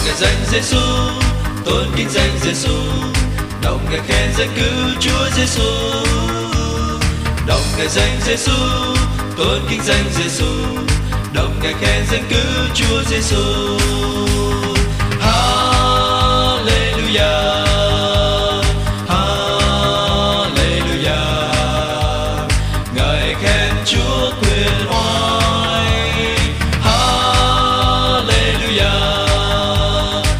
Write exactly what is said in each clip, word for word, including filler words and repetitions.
ngợi danh Giêsu, tôn kính danh Giêsu, đồng ngợi khen danh cứu Chúa Giêsu. Đồng ngợi danh Giêsu, tôn kính danh Giêsu, đồng ngợi khen danh cứu Chúa Giêsu. Hallelujah, Hallelujah, ngợi khen Chúa quyền oai. Hallelujah,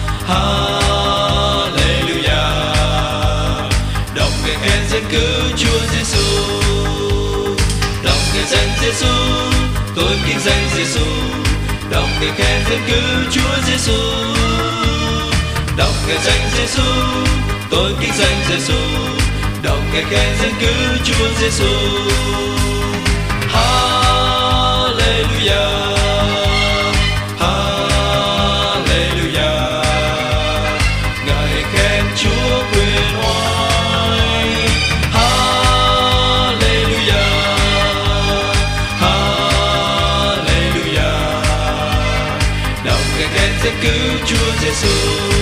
Hallelujah, đồng ngợi khen danh cứu Chúa Giêsu. Đồng ngợi danh Giêsu, tôn kính danh Giêsu, đồng ngợi khen danh cứu Chúa Giêsu. Đồng ngợi danh Giêsu, tôn kính danh Giêsu, đồng ngợi khen danh cứu Chúa Giêsu. Hallelujah, Hallelujah, ngợi khen Chúa quyền oai. Hallelujah, Hallelujah, đồng ngợi khen danh cứu Chúa Giêsu.